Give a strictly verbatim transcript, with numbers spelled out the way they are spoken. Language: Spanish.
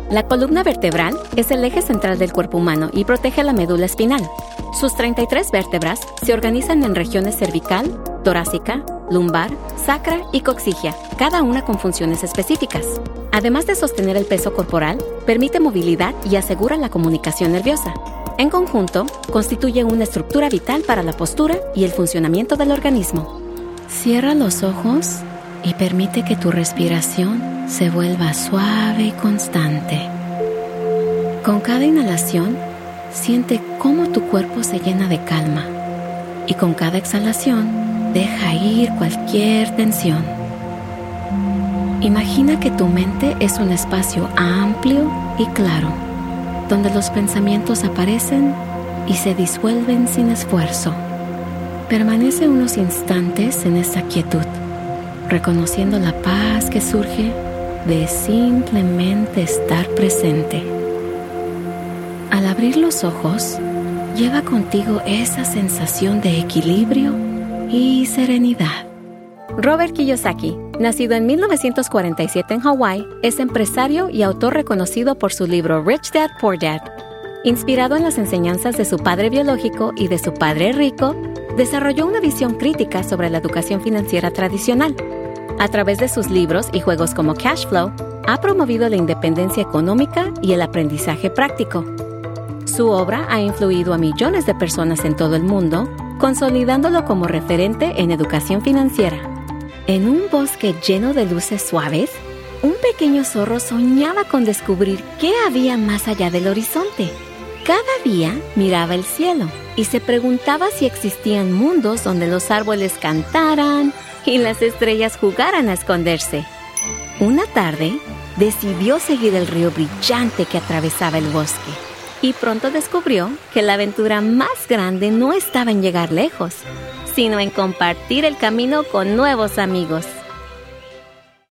La columna vertebral es el eje central del cuerpo humano y protege la médula espinal. Sus treinta y tres vértebras se organizan en regiones cervical, torácica, lumbar, sacra y coxigia, cada una con funciones específicas. Además de sostener el peso corporal, permite movilidad y asegura la comunicación nerviosa. En conjunto, constituye una estructura vital para la postura y el funcionamiento del organismo. Cierra los ojos y permite que tu respiración se vuelva suave y constante. Con cada inhalación, siente cómo tu cuerpo se llena de calma y con cada exhalación, deja ir cualquier tensión. Imagina que tu mente es un espacio amplio y claro, donde los pensamientos aparecen y se disuelven sin esfuerzo. Permanece unos instantes en esa quietud, reconociendo la paz que surge de simplemente estar presente. Al abrir los ojos, lleva contigo esa sensación de equilibrio y serenidad. Robert Kiyosaki, nacido en mil novecientos cuarenta y siete en Hawái, es empresario y autor reconocido por su libro Rich Dad, Poor Dad. Inspirado en las enseñanzas de su padre biológico y de su padre rico, desarrolló una visión crítica sobre la educación financiera tradicional. A través de sus libros y juegos como Cash Flow, ha promovido la independencia económica y el aprendizaje práctico. Su obra ha influido a millones de personas en todo el mundo, consolidándolo como referente en educación financiera. En un bosque lleno de luces suaves, un pequeño zorro soñaba con descubrir qué había más allá del horizonte. Cada día miraba el cielo y se preguntaba si existían mundos donde los árboles cantaran y las estrellas jugaran a esconderse. Una tarde, decidió seguir el río brillante que atravesaba el bosque y pronto descubrió que la aventura más grande no estaba en llegar lejos, sino en compartir el camino con nuevos amigos.